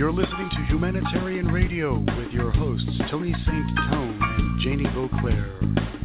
You're listening to Humanitarian Radio with your hosts, Tony St. Tone and Janie Beauclair.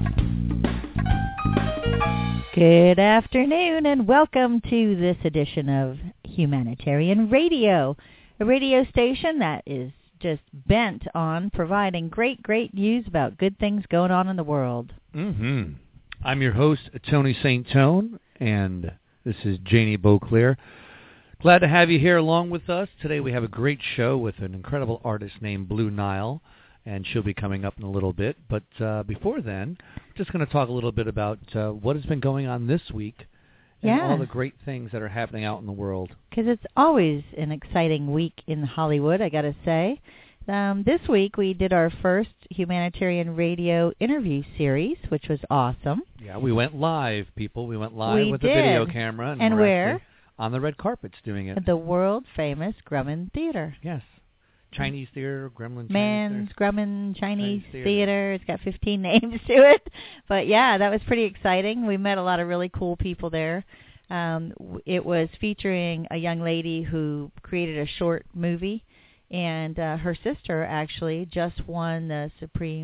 Good afternoon and welcome to this edition of Humanitarian Radio, a radio station that is just bent on providing great news about good things going on in the world. I'm your host, Tony St. Tone, and this is Janie Beauclair. Glad to have you here along with us. Today we have a great show with an incredible artist named Blue Nile, and she'll be coming up in a little bit. But before then, I'm just going to talk a little bit about what has been going on this week and all the great things that are happening out in the world. Because it's always an exciting week in Hollywood, I got to say. This week we did our first Humanitarian Radio interview series, which was awesome. Yeah, we went live, people. We went live with the video camera. And where? On the red carpets doing it. At the world-famous Grumman Theater. Yes. Chinese Theater, Gremlin Man's Grumman Chinese Theater. It's got 15 names to it. But, yeah, that was pretty exciting. We met a lot of really cool people there. It was featuring a young lady who created a short movie. And her sister actually just won the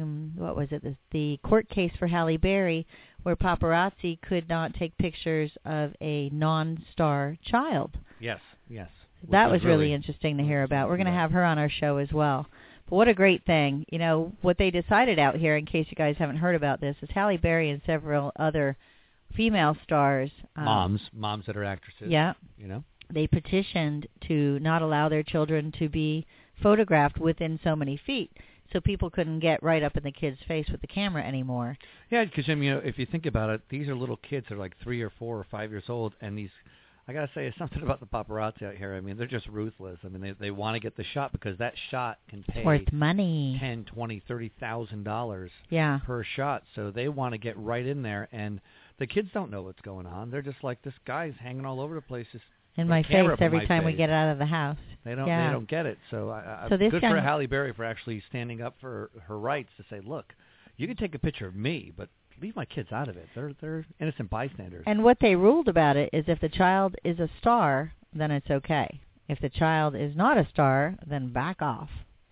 the court case for Halle Berry, where paparazzi could not take pictures of a non-star child. Yes. That was really interesting to hear about. We're going to have her on our show as well. But what a great thing. You know, what they decided out here, in case you guys haven't heard about this, is Halle Berry and several other female stars. Moms that are actresses. Yeah. You know. They petitioned to not allow their children to be photographed within so many feet, so people couldn't get right up in the kid's face with the camera anymore. Yeah, because if you think about it, these are little kids that are like 3 or 4 or 5 years old, and these, I gotta say, something about the paparazzi out here. I mean, they're just ruthless. I mean, they want to get the shot because that shot can pay worth money, $10,000, $20,000, $30,000 per shot. So they want to get right in there, and the kids don't know what's going on. They're just like, this guy's hanging all over the place. In my face every time we get out of the house. They don't get it. So good for Halle Berry for actually standing up for her rights to say, look, you can take a picture of me, but leave my kids out of it. They're innocent bystanders. And what they ruled about it is if the child is a star, then it's okay. If the child is not a star, then back off.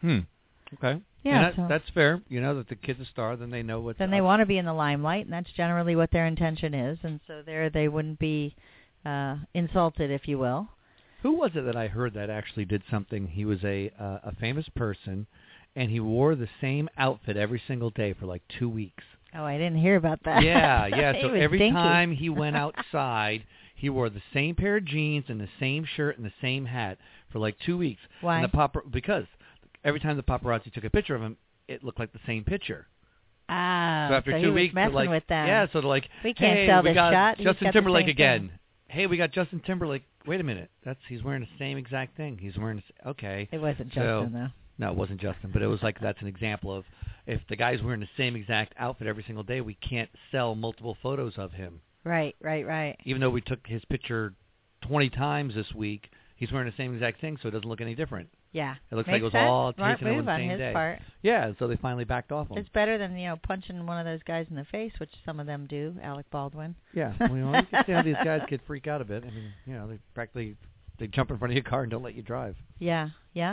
Okay. Yeah, that's fair. You know, that the kid's a star, then they know what's Then up. They want to be in the limelight, and that's generally what their intention is. And so they wouldn't be insulted, if you will. Who was it that I heard that actually did something? He was a famous person, and he wore the same outfit every single day for like 2 weeks. Oh, I didn't hear about that. Yeah. So every time he went outside, he wore the same pair of jeans and the same shirt and the same hat for like 2 weeks. Why? And because every time the paparazzi took a picture of him, it looked like the same picture. Ah, so after 2 weeks, messing with them. Yeah, so they're like, we can't sell this shot. Justin Timberlake again. Hey, we got Justin Timberlake. Wait a minute. He's wearing the same exact thing. He's wearing okay. It wasn't Justin, though. No, it wasn't Justin, but it was like that's an example of if the guy's wearing the same exact outfit every single day, we can't sell multiple photos of him. Right. Even though we took his picture 20 times this week, he's wearing the same exact thing, so it doesn't look any different. Yeah. It looks like it was all taken on the same day. Part. Yeah, so they finally backed off him. It's better than, punching one of those guys in the face, which some of them do, Alec Baldwin. Yeah. Well, you can see how these guys could freak out a bit. I mean, they jump in front of your car and don't let you drive. Yeah.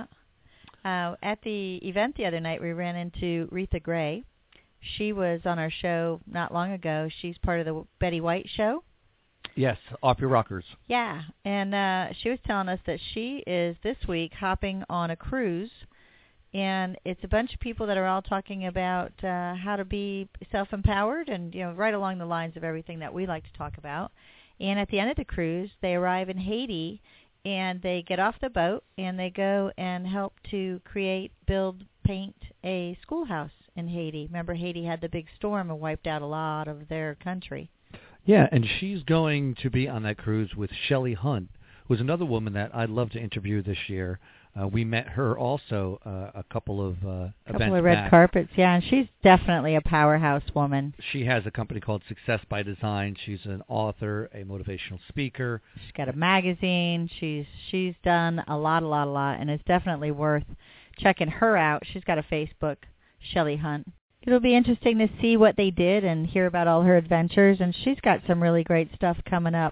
At the event the other night, we ran into Retha Gray. She was on our show not long ago. She's part of the Betty White show. Yes, Off Your Rockers. Yeah, and she was telling us that she is this week hopping on a cruise, and it's a bunch of people that are all talking about how to be self-empowered and, right along the lines of everything that we like to talk about. And at the end of the cruise, they arrive in Haiti, and they get off the boat, and they go and help to build, paint a schoolhouse in Haiti. Remember, Haiti had the big storm and wiped out a lot of their country. Yeah, and she's going to be on that cruise with Shelley Hunt, who's another woman that I'd love to interview this year. We met her also a couple of events back. Couple of red carpets, yeah, and she's definitely a powerhouse woman. She has a company called Success by Design. She's an author, a motivational speaker. She's got a magazine. She's done a lot, and it's definitely worth checking her out. She's got a Facebook, Shelley Hunt. It'll be interesting to see what they did and hear about all her adventures, and she's got some really great stuff coming up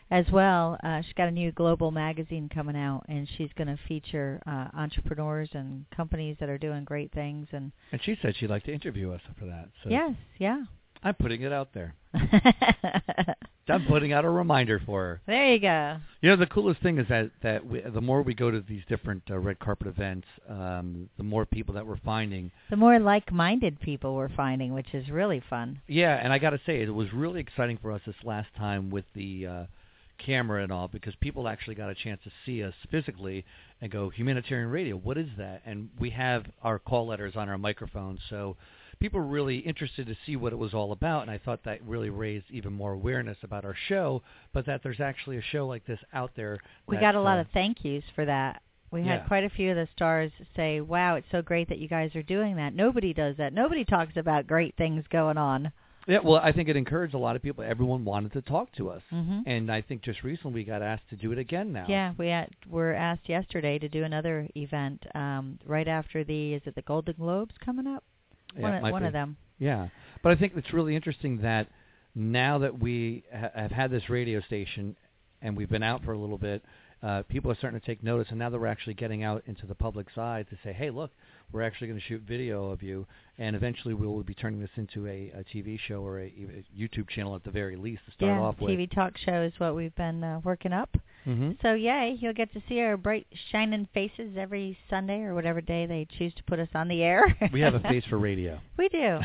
as well. She's got a new global magazine coming out, and she's going to feature entrepreneurs and companies that are doing great things. And she said she'd like to interview us for that. So yes, yeah. I'm putting it out there. I'm putting out a reminder for her. There you go. You know, the coolest thing is that the more we go to these different red carpet events, the more people that we're finding. The more like-minded people we're finding, which is really fun. Yeah, and I got to say, it was really exciting for us this last time with the camera and all, because people actually got a chance to see us physically and go, Humanitarian Radio, what is that? And we have our call letters on our microphones, so people were really interested to see what it was all about, and I thought that really raised even more awareness about our show, but that there's actually a show like this out there. We got a lot of thank yous for that. We had quite a few of the stars say, wow, it's so great that you guys are doing that. Nobody does that. Nobody talks about great things going on. Yeah, well, I think it encouraged a lot of people. Everyone wanted to talk to us. Mm-hmm. And I think just recently we got asked to do it again now. Yeah, we were asked yesterday to do another event right after is it the Golden Globes coming up? Yeah, one of them. Yeah. But I think it's really interesting that now that we have had this radio station and we've been out for a little bit, people are starting to take notice, and now that we're actually getting out into the public's eye to say, hey, look, we're actually going to shoot video of you, and eventually we will be turning this into a TV show or a YouTube channel at the very least to start off with. Yeah, TV talk show is what we've been working up. Mm-hmm. So, yay, you'll get to see our bright, shining faces every Sunday or whatever day they choose to put us on the air. We have a face for radio. We do.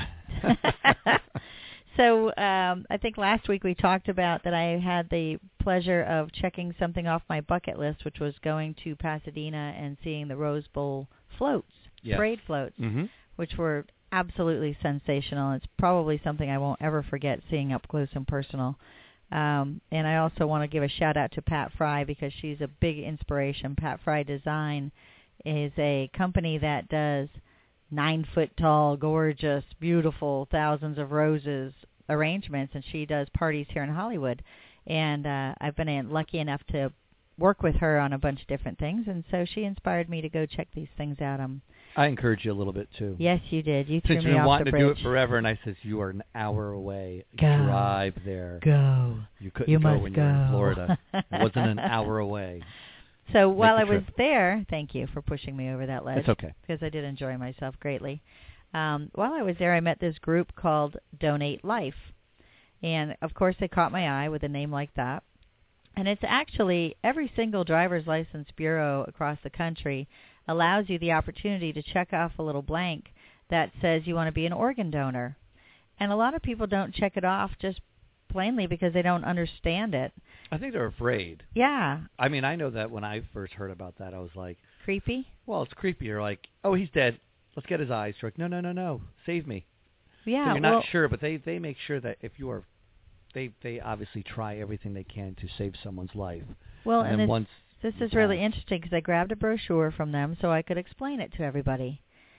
So I think last week we talked about that I had the pleasure of checking something off my bucket list, which was going to Pasadena and seeing the Rose Bowl floats, parade floats, mm-hmm. which were absolutely sensational. It's probably something I won't ever forget, seeing up close and personal. And I also want to give a shout-out to Pat Fry because she's a big inspiration. Pat Fry Design is a company that does 9-foot-tall, gorgeous, beautiful, thousands of roses arrangements, and she does parties here in Hollywood. And I've been lucky enough to work with her on a bunch of different things, and so she inspired me to go check these things out. I encouraged you a little bit, too. Yes, you did. You threw Since me you've been off wanting the to bridge. do it forever, and I said, you are an hour away. Go. Drive there. Go. You couldn't go when you were in Florida. It wasn't an hour away. So while I was there, thank you for pushing me over that ledge. It's okay. Because I did enjoy myself greatly. While I was there, I met this group called Donate Life. And, of course, they caught my eye with a name like that. And it's actually every single driver's license bureau across the country allows you the opportunity to check off a little blank that says you want to be an organ donor. And a lot of people don't check it off just plainly because they don't understand it. I think they're afraid. Yeah. I mean, I know that when I first heard about that, I was like... Creepy? Well, it's creepy. You're like, oh, he's dead. Let's get his eyes struck. No. Save me. Yeah. So you're not sure, but they make sure that if you are... They obviously try everything they can to save someone's life. Well, and this is really interesting because I grabbed a brochure from them so I could explain it to everybody.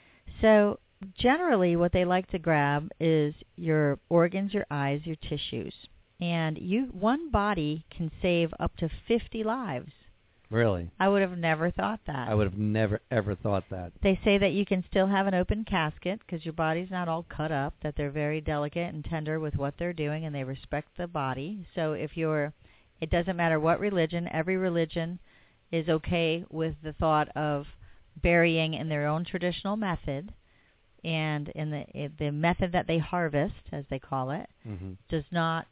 So generally what they like to grab is your organs, your eyes, your tissues. And one body can save up to 50 lives. Really? I would have never thought that. I would have never, ever thought that. They say that you can still have an open casket because your body's not all cut up, that they're very delicate and tender with what they're doing, and they respect the body. So it doesn't matter what religion, every religion is okay with the thought of burying in their own traditional method, and in the method that they harvest, as they call it, mm-hmm. does not,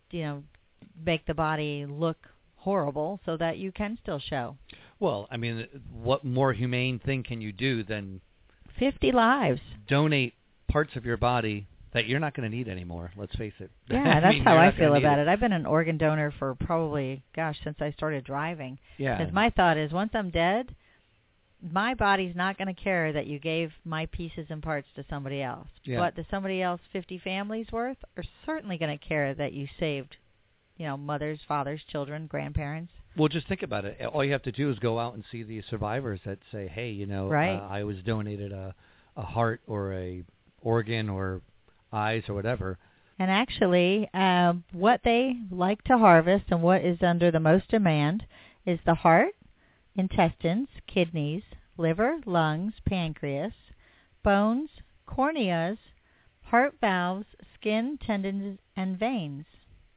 make the body look horrible so that you can still show. Well, I mean, what more humane thing can you do than 50 lives? Donate parts of your body that you're not going to need anymore, let's face it. Yeah, that's how I feel about it. I've been an organ donor for probably, since I started driving. Yeah. Because my thought is once I'm dead, my body's not going to care that you gave my pieces and parts to somebody else. Yeah. But the somebody else 50 families worth are certainly going to care that you saved mothers, fathers, children, grandparents. Well, just think about it. All you have to do is go out and see the survivors that say, hey, right. I was donated a heart or a organ or eyes or whatever. And actually, what they like to harvest and what is under the most demand is the heart, intestines, kidneys, liver, lungs, pancreas, bones, corneas, heart valves, skin, tendons, and veins.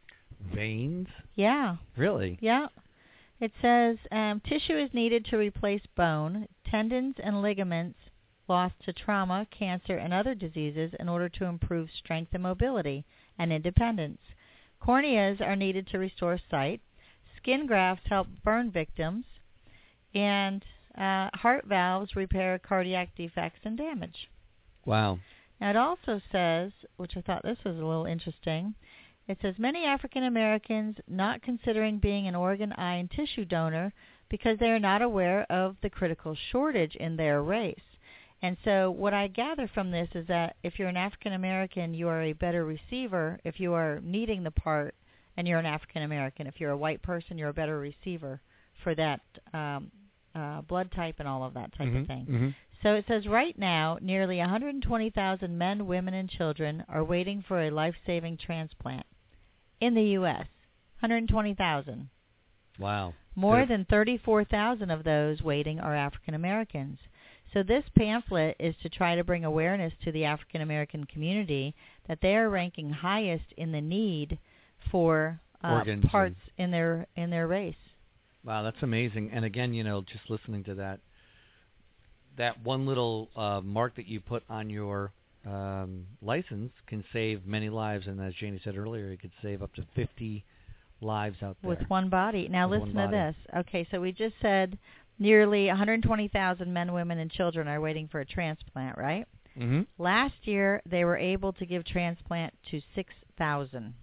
Veins? Yeah. Really? Yeah. It says tissue is needed to replace bone, tendons, and ligaments lost to trauma, cancer, and other diseases in order to improve strength and mobility and independence. Corneas are needed to restore sight. Skin grafts help burn victims. And heart valves repair cardiac defects and damage. Wow. Now it also says, which I thought this was a little interesting, it says many African Americans not considering being an organ, eye, and tissue donor because they are not aware of the critical shortage in their race. And so what I gather from this is that if you're an African American, you are a better receiver if you are needing the part, and you're an African American. If you're a white person, you're a better receiver for that blood type and all of that type of thing. Mm-hmm. So it says right now, nearly 120,000 men, women, and children are waiting for a life-saving transplant in the U.S. 120,000. Wow. More than 34,000 of those waiting are African Americans. So this pamphlet is to try to bring awareness to the African American community that they are ranking highest in the need for parts in their race. Wow, that's amazing. And again, just listening to that one little mark that you put on your license can save many lives. And as Janie said earlier, it could save up to 50 lives out there. With one body. Now listen to this. Okay, so we just said nearly 120,000 men, women, and children are waiting for a transplant, right? Mm-hmm. Last year, they were able to give transplant to 6,000.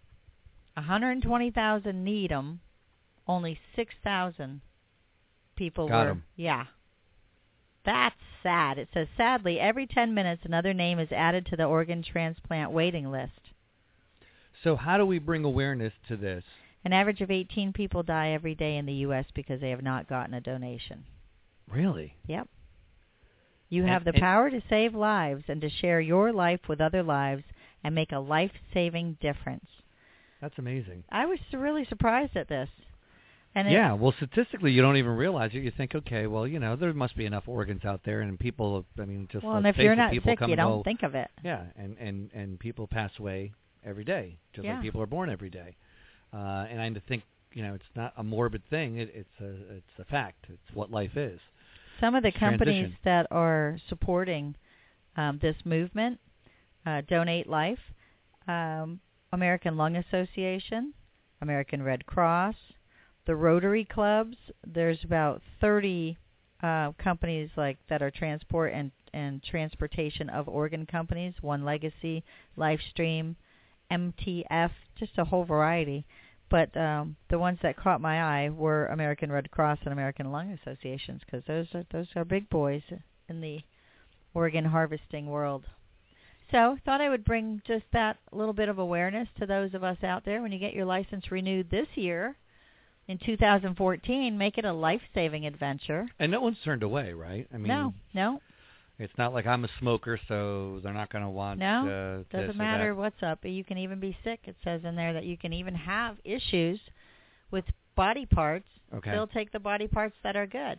120,000 need them. Only 6,000 people got were. 'em. Yeah. That's sad. It says, sadly, every 10 minutes, another name is added to the organ transplant waiting list. So how do we bring awareness to this? An average of 18 people die every day in the U.S. because they have not gotten a donation. Really? Yep. You have the power to save lives and to share your life with other lives and make a life-saving difference. That's amazing. I was really surprised at this. And yeah, well, statistically, you don't even realize it. You think, okay, well, there must be enough organs out there, and people, just well, and if you're not sick, you don't go, think of it. Yeah, and people pass away every day, just like people are born every day. And I think, it's not a morbid thing. It's a fact. It's what life is. Some of the companies that are supporting this movement, Donate Life, American Lung Association, American Red Cross, the Rotary Clubs. There's about 30 companies that are transport and transportation of organ companies. One Legacy, Lifestream, MTF, just a whole variety. But the ones that caught my eye were American Red Cross and American Lung Associations, because those are big boys in the organ harvesting world. So thought I would bring just that little bit of awareness to those of us out there. When you get your license renewed this year, in 2014, make it a life-saving adventure. And no one's turned away, right? I mean, no. It's not like I'm a smoker, so they're not going to want. No, doesn't matter what's up. You can even be sick. It says in there that you can even have issues with body parts. Okay. Still take the body parts that are good.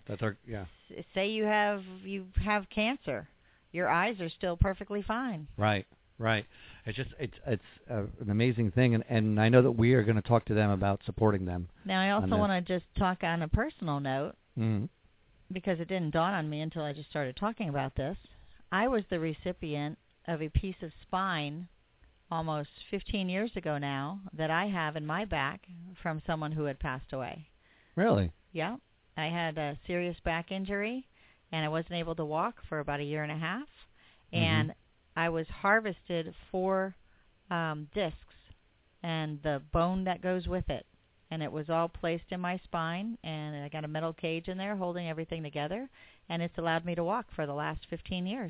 Say you have cancer, your eyes are still perfectly fine. Right. It's an amazing thing, and I know that we are going to talk to them about supporting them. Now I also want to just talk on a personal note. Mm-hmm. Because it didn't dawn on me until I just started talking about this. I was the recipient of a piece of spine almost 15 years ago now that I have in my back from someone who had passed away. Really? Yeah. I had a serious back injury, and I wasn't able to walk for about a year and a half. And I was harvested 4 discs and the bone that goes with it. And it was all placed in my spine, and I got a metal cage in there holding everything together, and it's allowed me to walk for the last 15 years.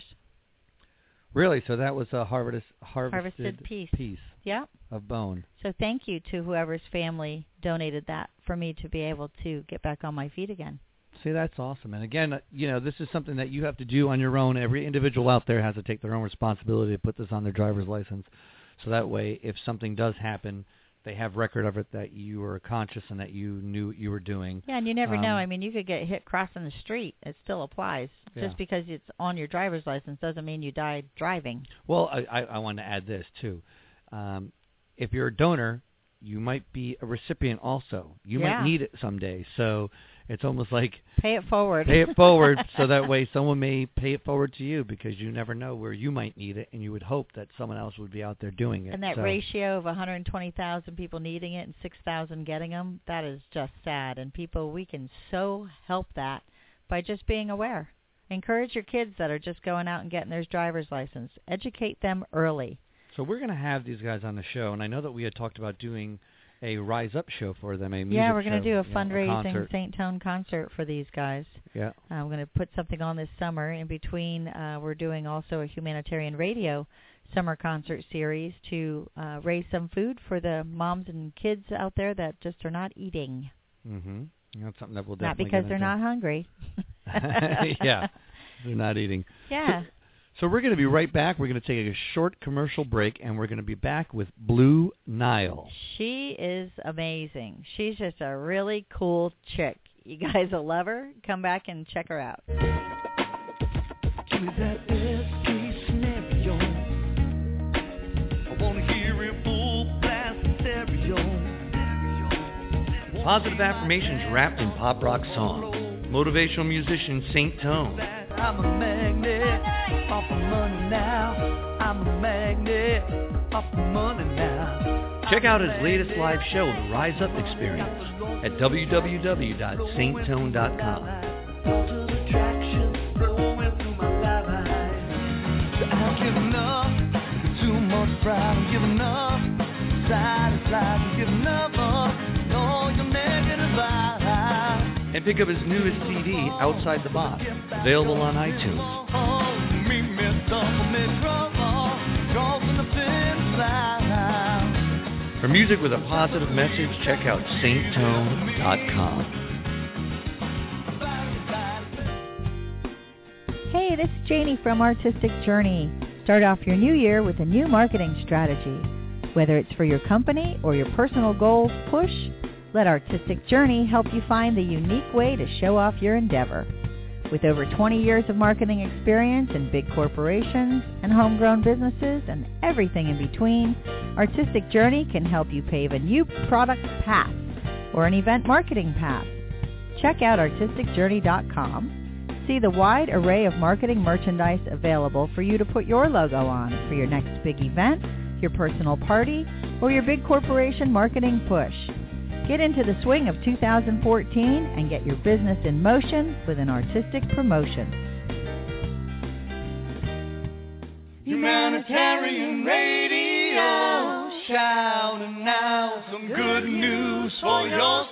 Really? So that was a harvested piece. Yeah. Of bone. So thank you to whoever's family donated that for me to be able to get back on my feet again. See, that's awesome. And again, this is something that you have to do on your own. Every individual out there has to take their own responsibility to put this on their driver's license. So that way, if something does happen, they have record of it that you were conscious and that you knew what you were doing. Yeah, and you never know. I mean, you could get hit crossing the street. It still applies. Yeah. Just because it's on your driver's license doesn't mean you died driving. Well, I want to add this, too. If you're a donor, you might be a recipient also. You might need it someday. So it's almost like pay it forward. Pay it forward so that way someone may pay it forward to you, because you never know where you might need it, and you would hope that someone else would be out there doing it. And that ratio of 120,000 people needing it and 6,000 getting them, that is just sad. And people, we can so help that by just being aware. Encourage your kids that are just going out and getting their driver's license. Educate them early. So we're going to have these guys on the show, and I know that we had talked about doing a Rise Up show for them, a music we're going to do a fundraising a St. Tone concert for these guys. Yeah. We're going to put something on this summer. In between, we're doing also a humanitarian radio summer concert series to raise some food for the moms and kids out there that just are not eating. Mm-hmm. That's something that we'll definitely not because they're not hungry. Yeah, they're not eating. Yeah. So we're going to be right back. We're going to take a short commercial break, and we're going to be back with Blue Nile. She is amazing. She's just a really cool chick. You guys will love her. Come back and check her out. Give me that best-case scenario. I want to hear it full blast stereo. Positive affirmations wrapped in pop rock song. Motivational musician St. Tone. I'm a magnet off the money now. I'm a magnet off the money now. Check out his latest live show, The Rise Up Experience, at www.sainctone.com. I'm giving up, too much pride. I'm giving up, satisfied. I'm giving up, all your negative vibes. And pick up his newest CD, Outside the Box, available on iTunes. For music with a positive message, check out sainctone.com. Hey, this is Janie from Artistic Journey. Start off your new year with a new marketing strategy. Whether it's for your company or your personal goals push, let Artistic Journey help you find the unique way to show off your endeavor. With over 20 years of marketing experience in big corporations and homegrown businesses and everything in between, Artistic Journey can help you pave a new product path or an event marketing path. Check out artisticjourney.com. See the wide array of marketing merchandise available for you to put your logo on for your next big event, your personal party, or your big corporation marketing push. Get into the swing of 2014 and get your business in motion with an artistic promotion. Humanitarian Radio, shouting out some good news for your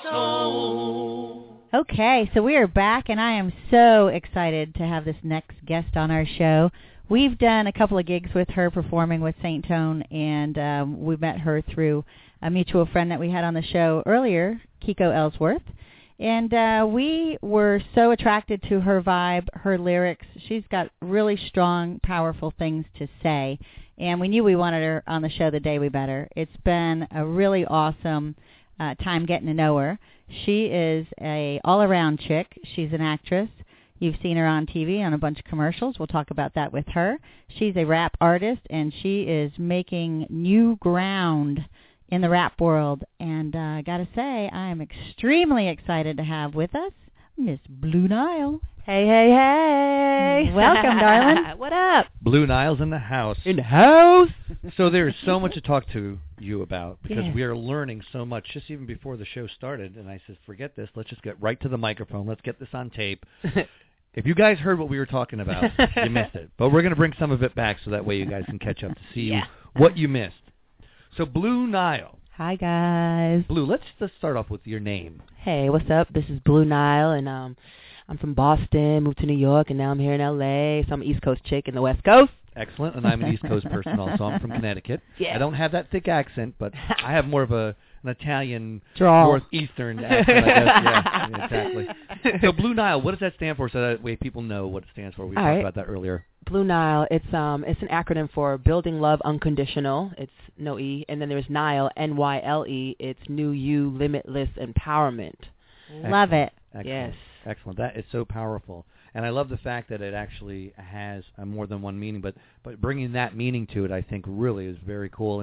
soul. Okay, so we are back, and I am so excited to have this next guest on our show. We've done a couple of gigs with her performing with St. Tone, and we met her through a mutual friend that we had on the show earlier, Kiko Ellsworth. And we were so attracted to her vibe, her lyrics. She's got really strong, powerful things to say. And we knew we wanted her on the show the day we met her. It's been a really awesome time getting to know her. She is a all-around chick. She's an actress. You've seen her on TV on a bunch of commercials. We'll talk about that with her. She's a rap artist, and she is making new ground in the rap world. And I got to say, I am extremely excited to have with us Miss Blue Nile. Hey, hey, hey. Welcome, darling. What up? Blue Nile's in the house. In the house. So there's so much to talk to you about, because we are learning so much just even before the show started. And I said, forget this. Let's just get right to the microphone. Let's get this on tape. If you guys heard what we were talking about, you missed it. But we're going to bring some of it back so that way you guys can catch up to see what you missed. So Blue Nile. Hi, guys. Blue, let's just start off with your name. Hey, what's up? This is Blue Nile, and I'm from Boston, moved to New York, and now I'm here in L.A., so I'm an East Coast chick in the West Coast. Excellent, and I'm an East Coast person also. I'm from Connecticut. Yeah. I don't have that thick accent, but I have more of an Italian, drawl, northeastern accent, I guess. Yeah, exactly. So Blue Nile, what does that stand for, so that way people know what it stands for? We talked about that earlier. Blue Nile, it's an acronym for Building Love Unconditional. It's no E, and then there's Nile, N-Y-L-E. It's New You Limitless Empowerment. Love it. Excellent. Yes. Excellent. That is so powerful. And I love the fact that it actually has more than one meaning, but bringing that meaning to it, I think, really is very cool.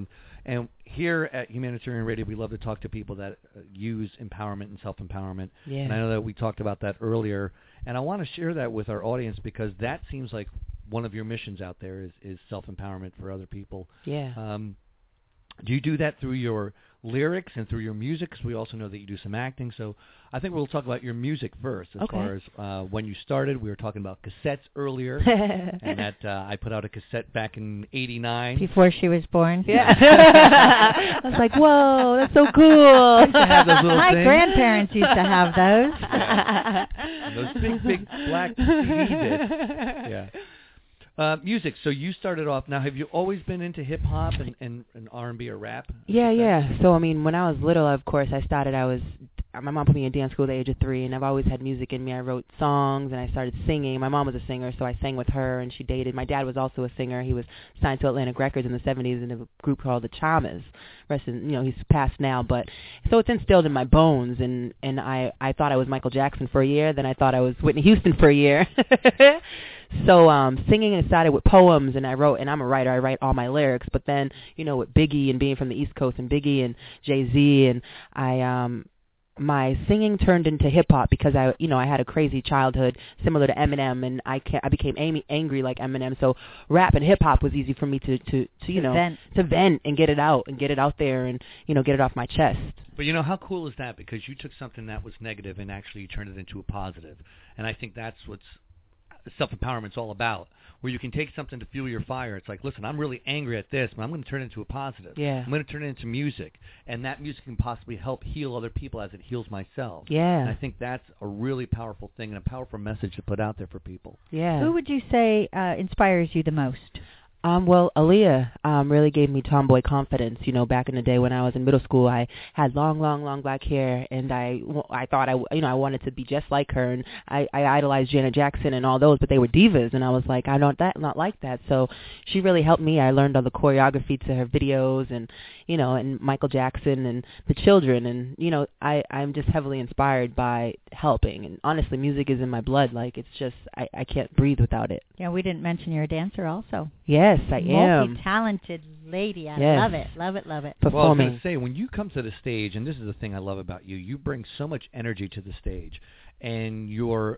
And here at Humanitarian Radio, we love to talk to people that use empowerment and self-empowerment. Yeah. And I know that we talked about that earlier. And I want to share that with our audience because that seems like one of your missions out there is self-empowerment for other people. Yeah. Do you do that through your lyrics and through your music? Because we also know that you do some acting. So I think we'll talk about your music first. As far as when you started, we were talking about cassettes earlier, and that I put out a cassette back in '89 before she was born. Yeah, I was like, "Whoa, that's so cool!" I used to have those little My things. grandparents used to have those. Yeah. Those big black CD discs. Yeah. Music. So you started off. Now, have you always been into hip hop and R&B or rap? Yeah. So I mean, when I was little, of course, my mom put me in dance school at the age of 3, and I've always had music in me. I wrote songs, and I started singing. My mom was a singer, so I sang with her, and she dated. My dad was also a singer. He was signed to Atlantic Records in the 70s in a group called the Chalmers. He's passed now, but so it's instilled in my bones, and I thought I was Michael Jackson for a year, then I thought I was Whitney Houston for a year. So singing started with poems, and I'm a writer. I write all my lyrics, but then, with Biggie and being from the East Coast and Biggie and Jay-Z, and my singing turned into hip-hop because I had a crazy childhood similar to Eminem, and I became angry like Eminem. So rap and hip-hop was easy for me to vent and get it out there and, get it off my chest. But how cool is that? Because you took something that was negative and actually turned it into a positive. And I think that's what's self-empowerment's all about, where you can take something to fuel your fire. It's like, listen, I'm really angry at this, but I'm going to turn it into a positive. Yeah. I'm going to turn it into music, and that music can possibly help heal other people as it heals myself. Yeah. And I think that's a really powerful thing and a powerful message to put out there for people. Yeah. Who would you say inspires you the most? Well, Aaliyah really gave me tomboy confidence. Back in the day when I was in middle school, I had long black hair, and I thought I wanted to be just like her, and I idolized Janet Jackson and all those, but they were divas, and I was like, not like that. So she really helped me. I learned all the choreography to her videos, and and Michael Jackson and the Children, and I'm just heavily inspired by helping. And honestly, music is in my blood. Like, it's just I can't breathe without it. Yeah, we didn't mention you're a dancer also. Yes, I am. Multi-talented lady. I love it. Performing. Well, I was going to say, when you come to the stage, and this is the thing I love about you, you bring so much energy to the stage, and you're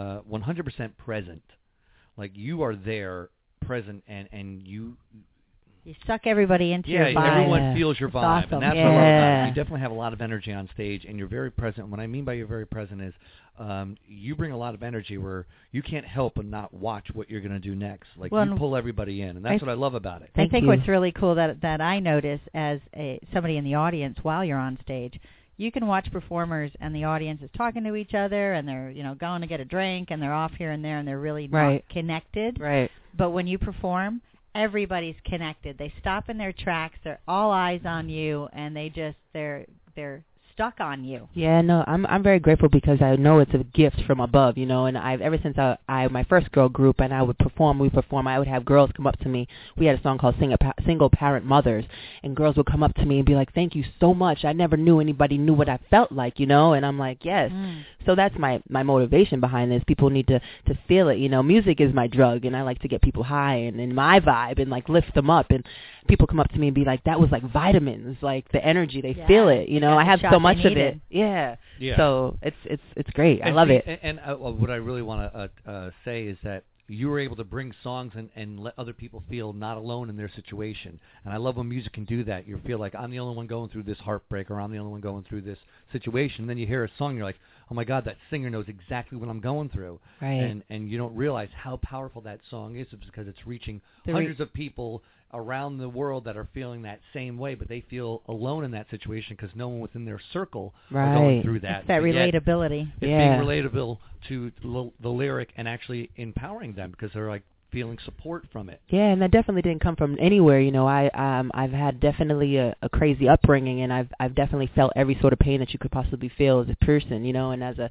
100% present. Like, you are there, present, and you suck everybody into your vibe. Yeah, everyone feels your vibe, awesome. And that's what I love about it. You definitely have a lot of energy on stage, and you're very present. What I mean by you're very present is you bring a lot of energy where you can't help but not watch what you're going to do next. Like, you pull everybody in, and that's what I love about it. I think what's really cool that I notice as somebody in the audience while you're on stage, you can watch performers and the audience is talking to each other, and they're going to get a drink, and they're off here and there, and they're really not connected. Right. But when you perform, everybody's connected. They stop in their tracks. They're all eyes on you, and they're stuck on you. Yeah, no, I'm very grateful because I know it's a gift from above, and I've ever since I my first girl group, and I would perform, I would have girls come up to me. We had a song called Single Parent Mothers, and girls would come up to me and be like, "Thank you so much. I never knew anybody knew what I felt like," and I'm like, "Yes." So that's my motivation behind this. People need to feel it, Music is my drug, and I like to get people high and in my vibe and like lift them up, and people come up to me and be like, "That was like vitamins, like the energy, they feel it, I have so much of it." Yeah. So it's great. I love it. And what I really want to say is that you were able to bring songs and let other people feel not alone in their situation. And I love when music can do that. You feel like I'm the only one going through this heartbreak, or I'm the only one going through this situation. And then you hear a song, you're like, oh my God, that singer knows exactly what I'm going through. Right. And you don't realize how powerful that song is because it's reaching hundreds of people around the world that are feeling that same way, but they feel alone in that situation because no one within their circle are going through that. It's that relatability. It's being relatable to the lyric and actually empowering them because they're like feeling support from it. Yeah, and that definitely didn't come from anywhere. I've had definitely a crazy upbringing, and I've definitely felt every sort of pain that you could possibly feel as a person, and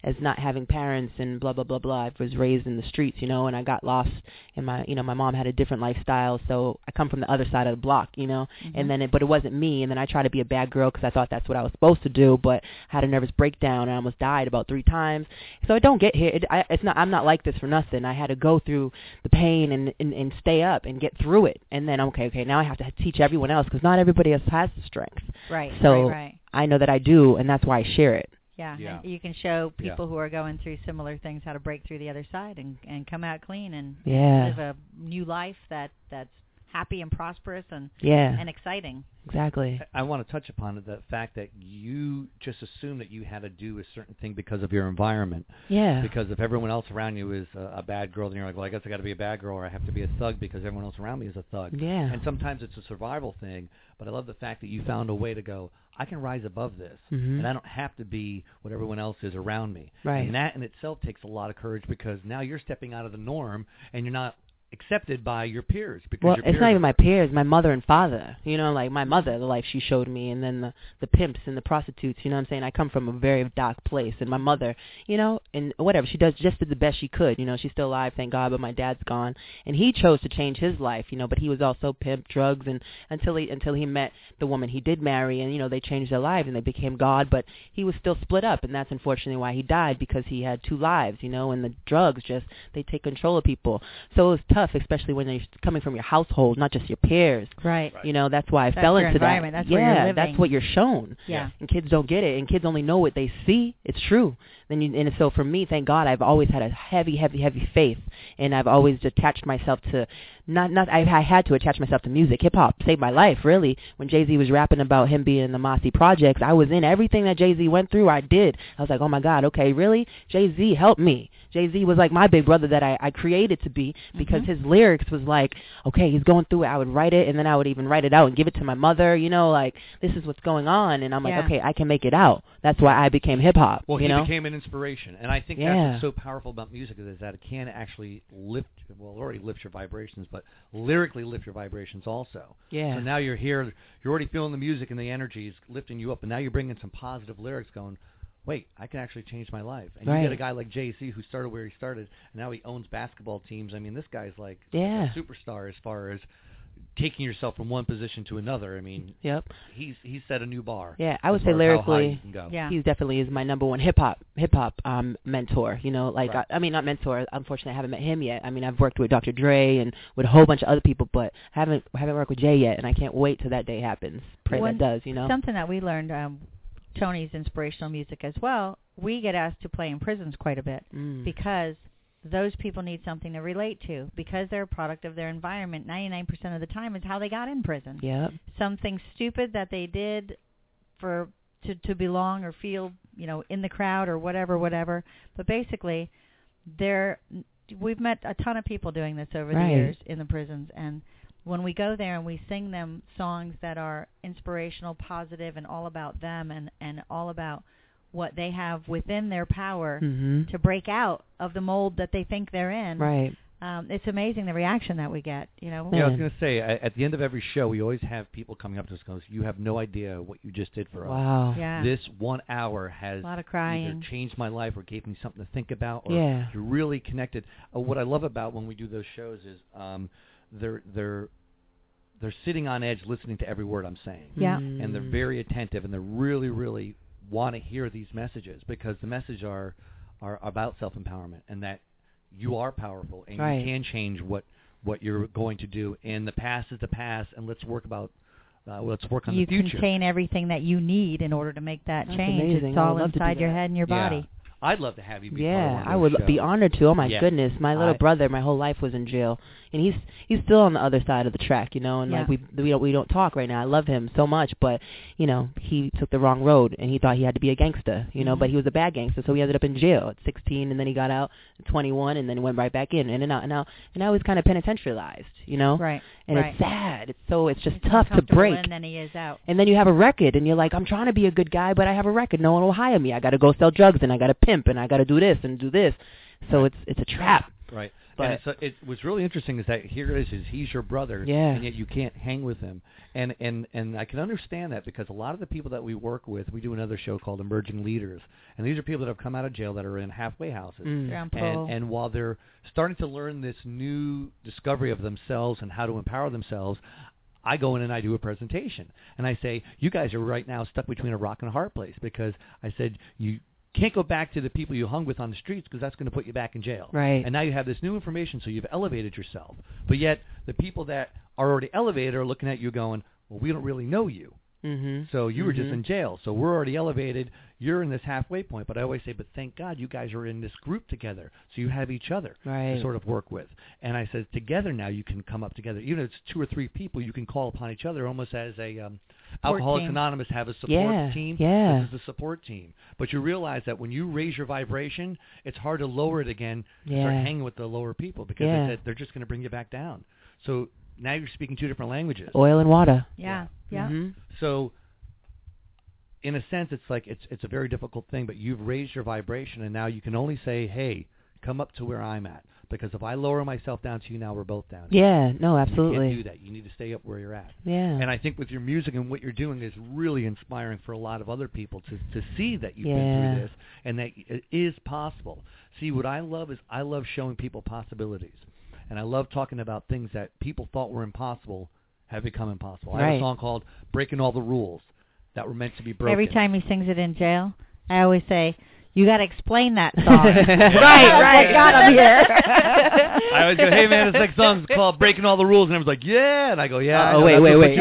as not having parents and blah, blah, blah, blah. I was raised in the streets, you know, and I got lost in my, you know, my mom had a different lifestyle, so I come from the other side of the block, you know, and then but it wasn't me, and then I tried to be a bad girl because I thought that's what I was supposed to do, but I had a nervous breakdown and I almost died about 3 times. So I don't get here. I'm not like this for nothing. I had to go through the pain and stay up and get through it, and then okay, now I have to teach everyone else because not everybody else has the strength. Right. So right. I know that I do, and that's why I share it. Yeah. And you can show people who are going through similar things how to break through the other side and come out clean and live a new life that's happy and prosperous and exciting. Exactly. I want to touch upon the fact that you just assumed that you had to do a certain thing because of your environment. Yeah. Because if everyone else around you is a bad girl, then you're like, well, I guess I got to be a bad girl, or I have to be a thug because everyone else around me is a thug. Yeah. And sometimes it's a survival thing, but I love the fact that you found a way to go, I can rise above this, and I don't have to be what everyone else is around me. Right. And that in itself takes a lot of courage because now you're stepping out of the norm and you're not accepted by your peers. Because it's not even my peers, my mother and father. You know, like my mother, the life she showed me, and then the pimps and the prostitutes, you know what I'm saying? I come from a very dark place, and my mother, you know, and whatever, she did the best she could. You know, she's still alive, thank God, but my dad's gone. And he chose to change his life, you know, but he was also pimp, drugs, and until he met the woman he did marry, and, you know, they changed their lives, and they became God, but he was still split up, and that's unfortunately why he died, because he had 2 lives, you know, and the drugs they take control of people. So it was tough, especially when you're coming from your household, not just your peers. Right. You know, that's why I fell into that. That's where you're living. That's what you're shown. Yeah. And kids don't get it, and kids only know what they see. It's true. And so for me, thank God, I've always had a heavy, heavy, heavy faith, and I've always attached myself to I had to attach myself to music. Hip hop saved my life, really. When Jay-Z was rapping about him being in the Mossy Projects, I was in everything that Jay-Z went through. I did. I was like, oh my God, okay, really? Jay-Z helped me. Jay-Z was like my big brother that I created to be, because his lyrics was like, okay, he's going through it. I would write it, and then I would even write it out and give it to my mother, you know, like, this is what's going on. And I'm like, okay, I can make it out. That's why I became hip-hop. Well, he became an inspiration. And I think that's what's so powerful about music is that it can actually already lifts your vibrations, but lyrically lift your vibrations also. Yeah. So now you're here, you're already feeling the music and the energy is lifting you up, and now you're bringing some positive lyrics going, wait, I can actually change my life. And you get a guy like Jay-Z who started where he started, and now he owns basketball teams. I mean, this guy's like a superstar as far as taking yourself from one position to another. I mean, he's set a new bar. Yeah, I would say lyrically, he definitely is my number one hip hop mentor. You know, like I mean, not mentor. Unfortunately, I haven't met him yet. I mean, I've worked with Dr. Dre and with a whole bunch of other people, but I haven't worked with Jay yet, and I can't wait till that day happens. Pray that does. You know, something that we learned. Tony's inspirational music as well. We get asked to play in prisons quite a bit because those people need something to relate to, because they're a product of their environment. 99% of the time is how they got in prison. Yeah. Something stupid that they did to belong or feel, you know, in the crowd or whatever. But basically, we've met a ton of people doing this over the years in the prisons, and when we go there and we sing them songs that are inspirational, positive, and all about them and all about what they have within their power to break out of the mold that they think they're in. Right. It's amazing the reaction that we get, you know. Yeah, I was going to say, at the end of every show, we always have people coming up to us and goes, you have no idea what you just did for us. Wow. Yeah. This 1 hour has a lot of crying. Either changed my life or gave me something to think about, or you're really connected. What I love about when we do those shows is they're sitting on edge listening to every word I'm saying. Yeah. And they're very attentive, and they really, really want to hear these messages, because the messages are about self-empowerment and that you are powerful and you can change what you're going to do. And the past is the past, and let's work on the future. You contain everything that you need in order to make that change. Amazing. It's all inside your head and your body. I'd love to have you be part of one of those I would shows. Be honored to. Oh my goodness, my little brother, my whole life was in jail, and he's still on the other side of the track, you know. And like we don't talk right now. I love him so much, but you know, he took the wrong road, and he thought he had to be a gangster, you know. But he was a bad gangster, so he ended up in jail at 16, and then he got out at 21, and then went right back in and out. And now he's kind of penitentiarized, you know. Right. And it's sad. It's just tough to break. And then he is out. And then you have a record, and you're like, I'm trying to be a good guy, but I have a record. No one will hire me. I got to go sell drugs, and I got to pimp, and I got to do this and do this. So it's a trap. Right. But what's really interesting is that here it is he's your brother, and yet you can't hang with him. And I can understand that because a lot of the people that we work with, we do another show called Emerging Leaders, and these are people that have come out of jail that are in halfway houses. And while they're starting to learn this new discovery of themselves and how to empower themselves, I go in and I do a presentation. And I say, you guys are right now stuck between a rock and a hard place because I said you can't go back to the people you hung with on the streets because that's going to put you back in jail. Right. And now you have this new information, so you've elevated yourself. But yet the people that are already elevated are looking at you going, well, we don't really know you. Mm-hmm. So you were just in jail. So we're already elevated. You're in this halfway point. But I always say, but thank God you guys are in this group together. So you have each other to sort of work with. And I said, together now you can come up together. Even if it's 2 or 3 people, you can call upon each other almost as a Alcoholics Anonymous have a support team. Yeah. This is the support team. But you realize that when you raise your vibration, it's hard to lower it again and start hanging with the lower people because they're just going to bring you back down. So now you're speaking 2 different languages. Oil and water. Yeah. Mm-hmm. So in a sense, it's like it's a very difficult thing, but you've raised your vibration, and now you can only say, hey, come up to where I'm at. Because if I lower myself down to you now, we're both down. Yeah, no, absolutely. You can't do that. You need to stay up where you're at. Yeah. And I think with your music and what you're doing is really inspiring for a lot of other people to see that you've been through this and that it is possible. See, what I love is I love showing people possibilities. And I love talking about things that people thought were impossible have become impossible. I have a song called Breaking All the Rules that were meant to be broken. Every time he sings it in jail, I always say, you got to explain that song. right. What got him here? I always go, hey, man, this next song's called Breaking All the Rules. And everyone's like, yeah. And I go, yeah. Wait.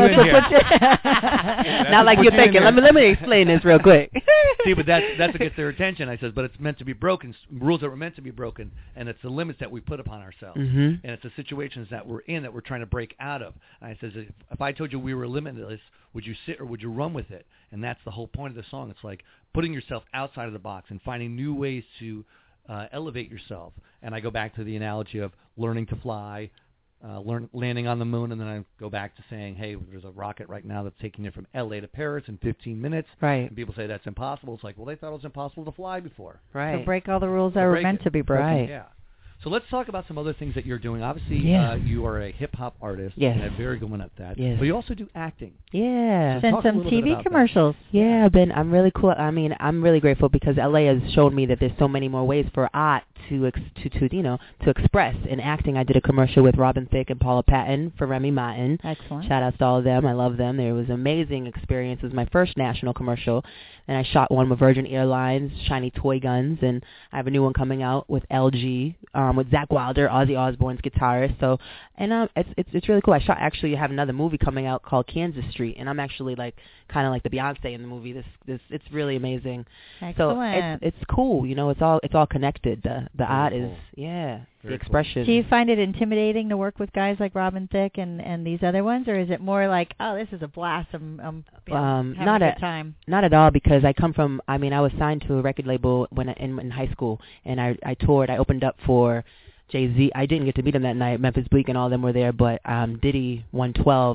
Not like you're thinking. Let me explain this real quick. See, but that's what gets their attention. I says, but it's meant to be broken, rules that were meant to be broken, and it's the limits that we put upon ourselves. Mm-hmm. And it's the situations that we're in that we're trying to break out of. And I says, if I told you we were limitless, would you sit or would you run with it? And that's the whole point of the song. It's like putting yourself outside of the box and finding new ways to elevate yourself. And I go back to the analogy of learning to fly, landing on the moon, and then I go back to saying, hey, there's a rocket right now that's taking you from L.A. to Paris in 15 minutes. Right. And people say that's impossible. It's like, well, they thought it was impossible to fly before. Right. So break all the rules that were meant to be broken. Right. Yeah. So let's talk about some other things that you're doing. Obviously, you are a hip-hop artist. Yes. And I'm very good one at that. Yes. But you also do acting. Yeah. So and some TV commercials. That. Yeah, I'm really cool. I mean, I'm really grateful because LA has shown me that there's so many more ways for art to express. In acting, I did a commercial with Robin Thicke and Paula Patton for Remy Martin. Excellent. Shout out to all of them. I love them. It was an amazing experience. It was my first national commercial. And I shot one with Virgin Airlines, Shiny Toy Guns, and I have a new one coming out with LG, with Zach Wilder, Ozzy Osbourne's guitarist. So, and it's really cool. I have another movie coming out called Kansas Street, and I'm actually kind of like the Beyonce in the movie. This it's really amazing. Excellent. So it's cool. It's all connected. The art is the expression. Do you find it intimidating to work with guys like Robin Thicke and these other ones, or is it more like, oh, this is a blast? I'm having a good time. Not at all, because I come from. I mean, I was signed to a record label in high school, and I toured. I opened up for Jay-Z. I didn't get to meet him that night. Memphis Bleak and all of them were there, but Diddy 112.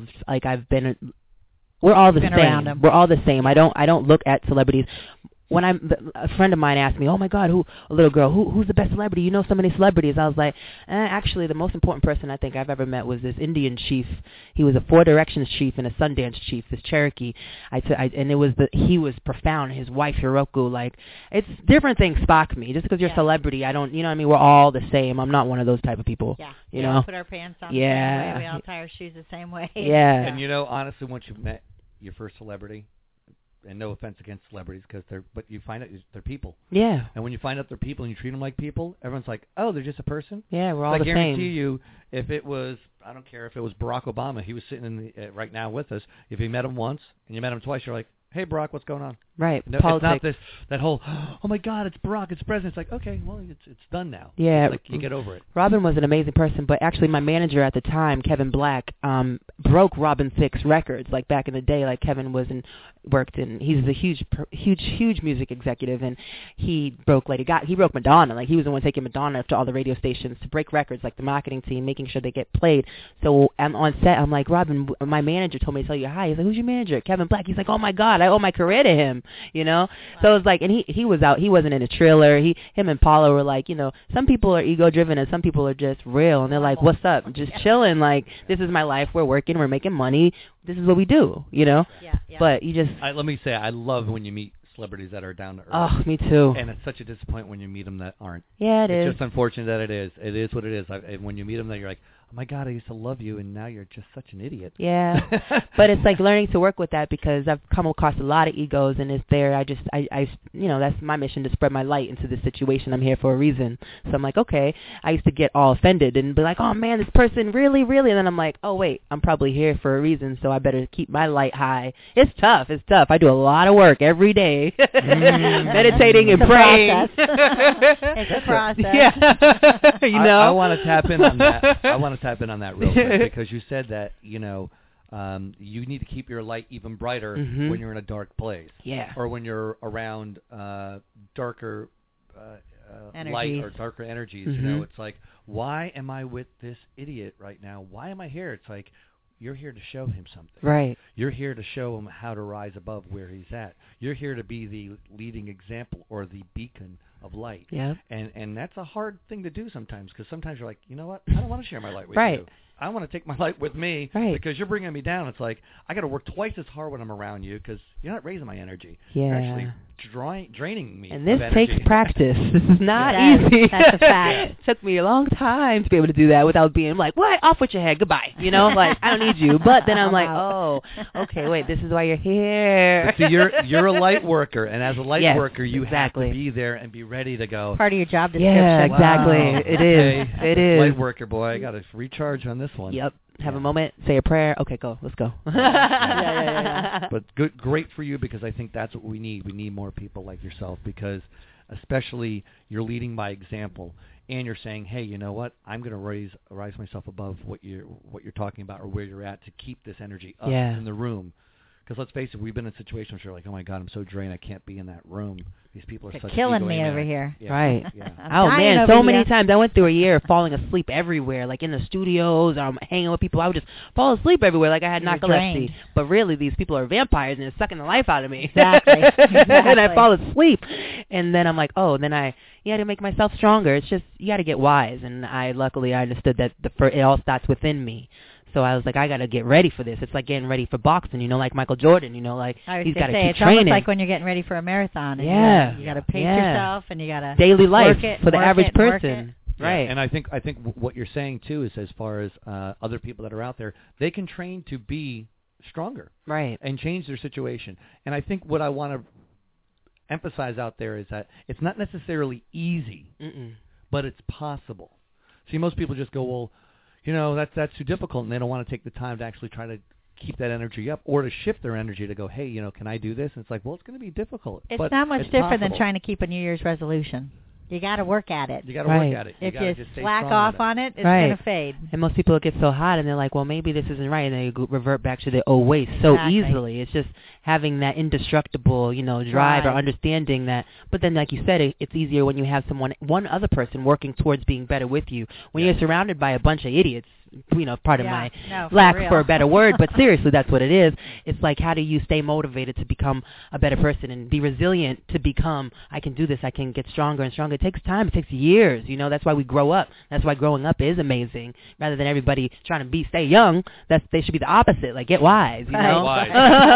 We're all the same. We're all the same. I don't look at celebrities. When a friend of mine asked me, oh my God, a little girl, who's the best celebrity? You know so many celebrities. I was like, actually, the most important person I think I've ever met was this Indian chief. He was a Four Directions chief and a Sundance chief, this Cherokee. He was profound. His wife Hiroku, it's different things spark me. Just because you're a celebrity, I don't, you know what I mean? We're all the same. I'm not one of those type of people. Yeah. You know? Put our pants on the same way. We all tie our shoes the same way. Yeah. And honestly, once you've met your first celebrity, and no offense against celebrities, but you find out they're people. Yeah. And when you find out they're people and you treat them like people, everyone's like, oh, they're just a person? Yeah, we're all the same. I guarantee you, if it was, I don't care if it was Barack Obama, he was sitting right now with us, if you met him once and you met him twice, you're like, hey, Barack, what's going on? Right. No, it's not that whole, oh my God, it's Barack, it's president. It's like, okay, well, it's done now. Yeah. You get over it. Robin was an amazing person, but actually my manager at the time, Kevin Black, broke Robin Thicke's records. Back in the day, Kevin worked in, he's a huge music executive, and he broke Lady Gaga. He broke Madonna. He was the one taking Madonna to all the radio stations to break records, the marketing team, making sure they get played. So I'm on set, I'm like, Robin, my manager told me to tell you hi. He's like, who's your manager? Kevin Black. He's like, oh my God, I owe my career to him. you know? So it's like, and he was out, he wasn't in a trailer. Him and Paula were like, you know, some people are ego-driven and some people are just real. And they're like, what's up? Just chilling. Like, this is my life. We're working. We're making money. This is what we do, you know? Yeah. But you just... let me say, I love when you meet celebrities that are down to earth. Oh, me too. And it's such a disappointment when you meet them that aren't. Yeah, it's just unfortunate that it is. It is what it is. And when you meet them, that you're like, oh my God, I used to love you, and now you're just such an idiot. Yeah, but it's like learning to work with that, because I've come across a lot of egos, and it's there. I you know, that's my mission, to spread my light into this situation. I'm here for a reason. So I'm like, okay. I used to get all offended and be like, oh man, this person really, and then I'm like, oh wait, I'm probably here for a reason, so I better keep my light high. It's tough. I do a lot of work every day, meditating and praying. It's a process. Yeah, you know. I want to tap in on that. Tap in on that real quick, because you said that, you know, you need to keep your light even brighter when you're in a dark place. Yeah. Or when you're around darker light or darker energies. You know, it's like, why am I with this idiot right now? Why am I here? It's like, you're here to show him something. Right. You're here to show him how to rise above where he's at. You're here to be the leading example or the beacon of light. Yeah. And that's a hard thing to do sometimes, because sometimes you're like, you know what? I don't want to share my light with you. I want to take my light with me because you're bringing me down. It's like, I got to work twice as hard when I'm around you because you're not raising my energy. Yeah. You're actually draining me. And this takes practice. This is not easy. That's a fact. It took me a long time to be able to do that without being like, what? Off with your head. Goodbye. You know, like, I don't need you. But then I'm like, oh, okay, wait, this is why you're here. But see, you're a light worker, and as a light worker, you have to be there and be ready to go. Part of your job description. Yeah, exactly. Wow. It is. It is. Light worker, boy, I got to recharge on this one. Yep. Have a moment, say a prayer. Okay, go. Let's go. Yeah. But great for you, because I think that's what we need. We need more people like yourself, because especially you're leading by example, and you're saying, hey, you know what? I'm going to rise myself above what you're talking about or where you're at, to keep this energy up in the room. Because let's face it, we've been in situations where you're like, oh my God, I'm so drained, I can't be in that room. These people are such killing me over here. Yeah. Right. Yeah. Oh man, so many times I went through a year of falling asleep everywhere, like in the studios, hanging with people. I would just fall asleep everywhere, like I had narcolepsy. But really, these people are vampires, and they're sucking the life out of me. Exactly. And I fall asleep, and then I'm like, oh, then I had to make myself stronger. It's just, you got to get wise, and luckily I understood that it all starts within me. So I was like, I got to get ready for this. It's like getting ready for boxing, you know, like Michael Jordan, you know, like he's got to keep training. It's almost like when you're getting ready for a marathon. And you got to pace yourself, and you got to daily life for the average person. person. Yeah, right. And I think what you're saying too is, as far as other people that are out there, they can train to be stronger, right, and change their situation. And I think what I want to emphasize out there is that it's not necessarily easy, but it's possible. See, most people just go, well, you know, that's too difficult, and they don't want to take the time to actually try to keep that energy up, or to shift their energy to go, hey, you know, can I do this? And it's like, well, it's going to be difficult. It's not much different than trying to keep a New Year's resolution. You got to work at it. You got to work at it. If you slack off on it, it's going to fade. And most people get so hot, and they're like, well, maybe this isn't right, and they revert back to their old ways so easily. It's just having that indestructible, you know, drive or understanding that. But then, like you said, it's easier when you have one other person working towards being better with you. When you're surrounded by a bunch of idiots, you know, pardon my lack for a better word, but seriously, that's what it is. It's like, how do you stay motivated to become a better person and be resilient to become, I can do this, I can get stronger and stronger. It takes time. It takes years. You know, that's why we grow up. That's why growing up is amazing. Rather than everybody trying to stay young, they should be the opposite. Like, get wise, you know? Wise.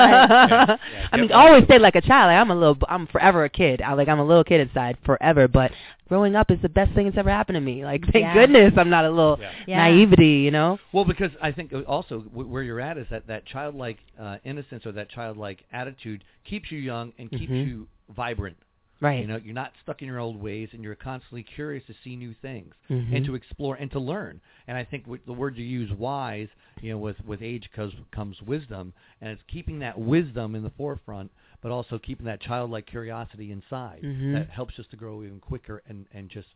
I mean, always stay like a child. Like, I'm forever a kid. I'm a little kid inside forever, but growing up is the best thing that's ever happened to me. Like, thank goodness I'm not a little naivety, you know? Well, because I think also where you're at is that childlike innocence, or that childlike attitude keeps you young and keeps you vibrant. Right. You know, you're not stuck in your old ways, and you're constantly curious to see new things and to explore and to learn. And I think with the word you use, wise, you know, with age comes wisdom, and it's keeping that wisdom in the forefront, but also keeping that childlike curiosity inside that helps us to grow even quicker and just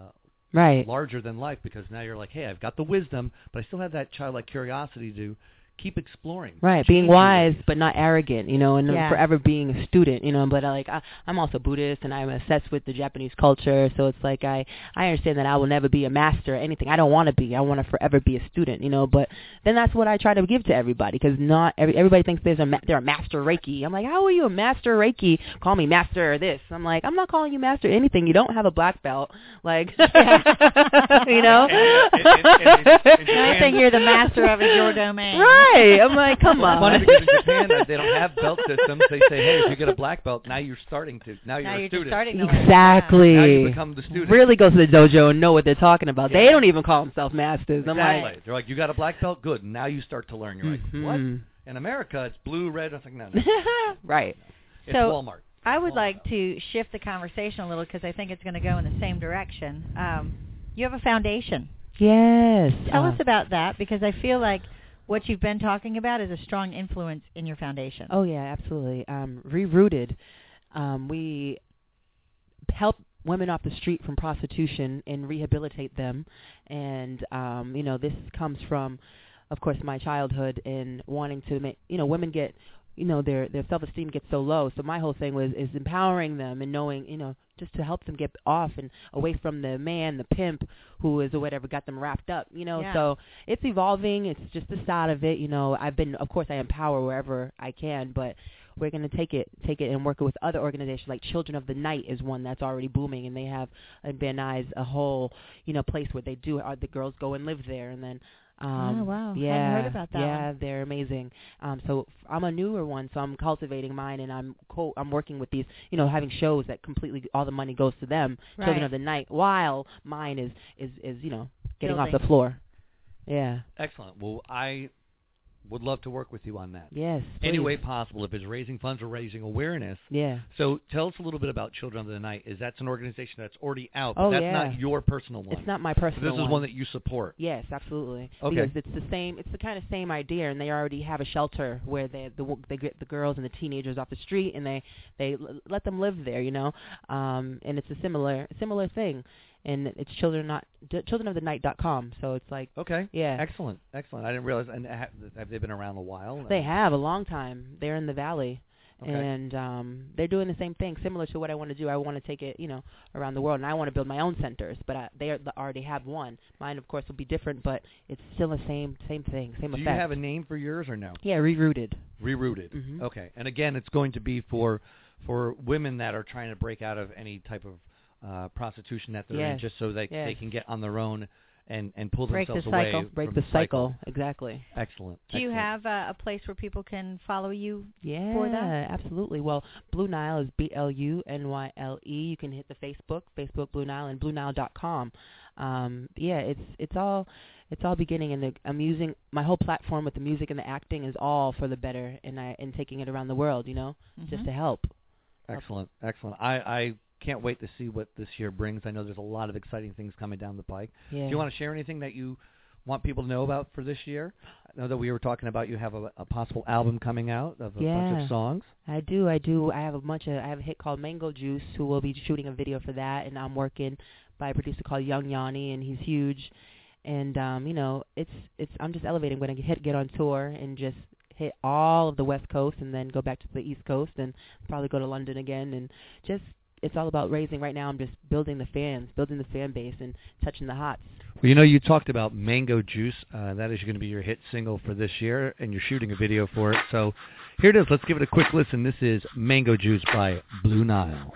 larger than life, because now you're like, hey, I've got the wisdom, but I still have that childlike curiosity to keep exploring. Right, being wise but not arrogant, you know, and forever being a student, you know. But I'm also Buddhist, and I'm obsessed with the Japanese culture. So it's like I understand that I will never be a master at anything. I don't want to be. I want to forever be a student, you know. But then that's what I try to give to everybody, because not everybody thinks they're a master Reiki. I'm like, how are you a master Reiki? Call me master this. I'm like, I'm not calling you master anything. You don't have a black belt, like, you know. I think you're the master of your domain. Right. I'm like, come on. It's funny because in Japan, they don't have belt systems. They say, hey, if you get a black belt, now you're starting to. Now you're a student. Exactly. Now you become the student. Really go to the dojo and know what they're talking about. Yeah. They don't even call themselves masters. Exactly. I'm like, they're like, you got a black belt? Good. Now you start to learn. You're like, what? In America, it's blue, red. I was like, no. Right. It's Walmart. I would like to shift the conversation a little, because I think it's going to go in the same direction. You have a foundation. Yes. Tell us about that, because I feel like what you've been talking about is a strong influence in your foundation. Oh, yeah, absolutely. Rerooted. We help women off the street from prostitution and rehabilitate them. And, you know, this comes from, of course, my childhood and wanting to make, you know, women get, you know, their self-esteem gets so low. So my whole thing is empowering them and knowing, you know, just to help them get off and away from the man, the pimp, who is or whatever got them wrapped up, you know. Yeah. So it's evolving. It's just the start of it, you know. Of course, I empower wherever I can, but we're going to take it and work it with other organizations. Like Children of the Night is one that's already booming, and they have in Van Nuys a whole, you know, place where they do the girls go and live there, and then. Oh, wow. Yeah, I hadn't heard about that one. They're amazing. So I'm a newer one, so I'm cultivating mine, and I'm working with these, you know, having shows that completely all the money goes to them, right. Children of the Night, while mine is you know, getting off the floor. Yeah. Excellent. Well, I would love to work with you on that. Yes, please. Any way possible, if it's raising funds or raising awareness. Yeah. So tell us a little bit about Children of the Night. Is that an organization that's already out? But that's not your personal one. It's not my personal one. This is one that you support. Yes, absolutely. Okay. Because it's the kind of same idea, and they already have a shelter where they get the girls and the teenagers off the street, and they let them live there, you know. And it's a similar thing. And it's childrenofthenight.com. So it's like, okay, yeah, excellent. I didn't realize. And have they been around a while? They have a long time. They're in the Valley, okay. And they're doing the same thing, similar to what I want to do. I want to take it, you know, around the world, and I want to build my own centers. But they already have one. Mine, of course, will be different, but it's still the same thing, same effect. Do you have a name for yours or no? Yeah, Rerooted. Rerooted. Mm-hmm. Okay, and again, it's going to be for women that are trying to break out of any type of prostitution that they're in, just so they can get on their own and pull themselves away. Break the cycle. Exactly. Excellent. Do you have a place where people can follow you Yeah, for that? Absolutely. Well, Blue Nile is BLUNYLE. You can hit the Facebook Blue Nile, and BlueNile.com. It's all beginning, and I'm using my whole platform with the music and the acting is all for the better, and taking it around the world, you know, just to help. Excellent. I can't wait to see what this year brings. I know there's a lot of exciting things coming down the pike. Yeah. Do you want to share anything that you want people to know about for this year? I know that we were talking about you have a possible album coming out of a bunch of songs. I do. I have I have a hit called Mango Juice, who will be shooting a video for that, and I'm working by a producer called Young Yanni, and he's huge. And you know, I'm just elevating. When I get on tour and just hit all of the West Coast, and then go back to the East Coast, and probably go to London again, and just. It's all about raising. Right now I'm just building the fan base, and touching the hots. Well, you know, you talked about Mango Juice. That is going to be your hit single for this year, and you're shooting a video for it. So here it is. Let's give it a quick listen. This is Mango Juice by Blue Nile.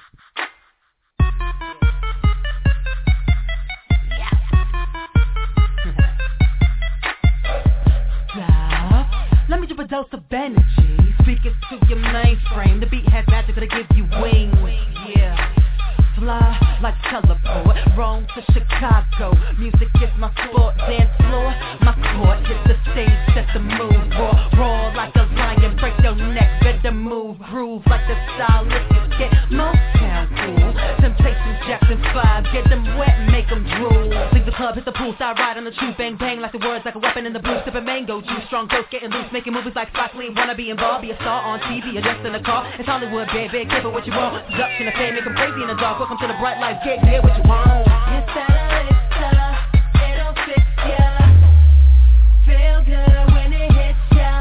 Let me drip a dose of energy. Speak it to your mainframe. The beat has magic that'll give you wings. Yeah. Fly like teleport. Rome to Chicago. Music is my sport. Dance floor, my court. Hit the stage, set the mood. Roar like a lion. Break your neck, better move. Groove like the stylist. Get Motown cool. Temptation Jackson 5. Get them wet, make them drool. Leave the club, hit the pool, start riding the truth. Bang bang like the words like a weapon in the blue. Sipping mango juice, strong dose, getting loose. Making movies like Spike Lee. Wanna be involved, be a star on TV or just in a car. It's Hollywood, baby, give it what you want. Seduction of fame, make them crazy in the dark. Welcome to the bright life, get what you want. It's it'll fix ya. Feel good when it hits ya.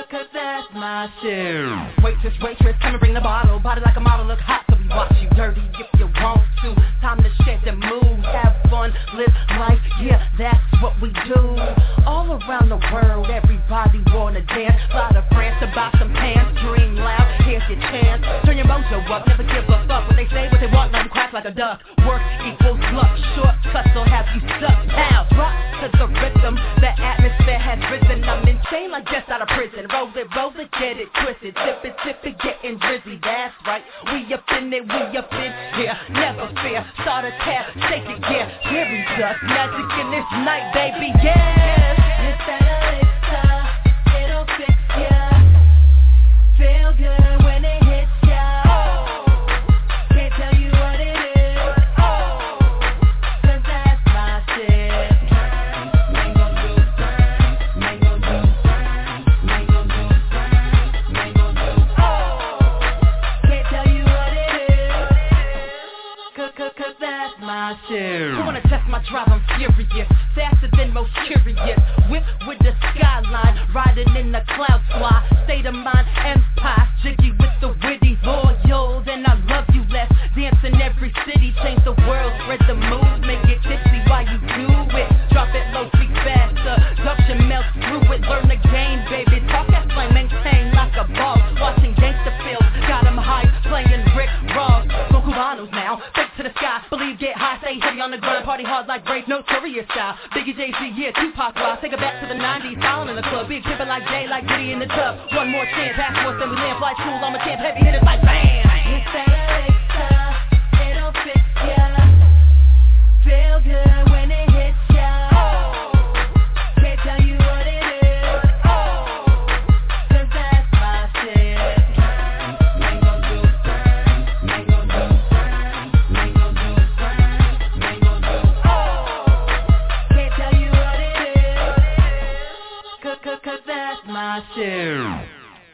Cause that's my shit. Waitress, come and bring the bottle. Body like a model, look hot, so we watch you dirty if you want to. Time to shake the mood, have fun, live life, yeah, that's what we do. All around the world, everybody wanna dance. Fly to France to buy some pants, dream loud, here's your chance. Turn your mojo up, never give a fuck. What they say, what they want, let them crack like a duck. Work equals luck, shortcuts will have you stuck. Pals, rock to the rhythm, the atmosphere has risen. I'm insane like just out of prison. Roll it, get it twisted. Sip it, getting drizzy, that's right. We up in it, we up in here. Never fear, start a tab, shake it, yeah. Here we just magic in this night, baby, yeah. It's that elixir, it'll fix ya. Feel good when it hits ya. Can't tell you what it is. Cause that's my shit. Mango juice, mango juice, mango juice, mango juice. Can't tell you what it is. Cause that's my shit. You wanna test my drive, I'm furious. Faster than most curious. Whip with the skyline, riding in the cloud fly. State of mind, empire, jiggy with the witty. Loyal, then I love you less. Dance in every city, change the world, spread the mood, make it tipsy while you do it. Drop it low, speak faster, gumption melt through it. Learn the game, baby, talk that flame, maintain like a ball. Watching gangsta films, got them high, playing Rick Ross. Go Cubanos now, fake to the sky, believe get high, stay heavy on the grind, party hard like Brave, no Notorious style. Biggie, Jay-Z, yeah, Tupac, Ross, take it back to the 90s, styling in the club, big trippin' like Jay, like Diddy in the tub. One more chance, passports, then we land, fly school, I'm a champ, heavy hitters like bam. It's that elixir, it'll fix ya. Feel good when it hits ya. Can't tell you what it is. Cause that's my shit. Mango juice, mango juice, mango juice, mango juice. Can't tell you what it is. Cause that's my shit.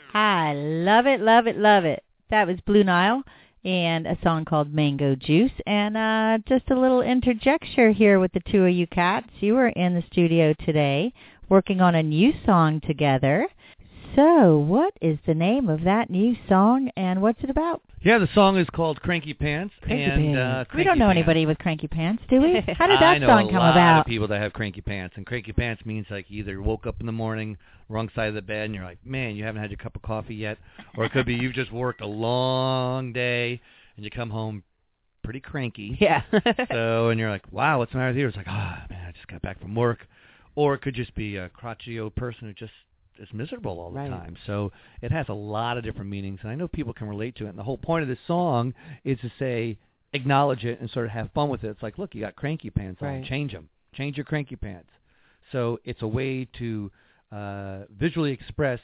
I love it, love it, love it. That was Blue Nile and a song called Mango Juice. And just a little interjecture here with the two of you cats. You were in the studio today working on a new song together. So what is the name of that new song and what's it about? Yeah, the song is called Cranky Pants. Cranky Pants. We don't know anybody with Cranky Pants, do we? How did that song come about? I know a lot of people that have Cranky Pants. And Cranky Pants means like you either woke up in the morning, wrong side of the bed, and you're like, man, you haven't had your cup of coffee yet. Or it could be you've just worked a long day and you come home pretty cranky. Yeah. And you're like, wow, what's the matter with you? It's like, man, I just got back from work. Or it could just be a crotchety old person who just is miserable all the time. So it has a lot of different meanings, and I know people can relate to it. And the whole point of this song is to say, acknowledge it and sort of have fun with it. It's like, look, you got cranky pants on. Change them. Change your cranky pants. So it's a way to visually express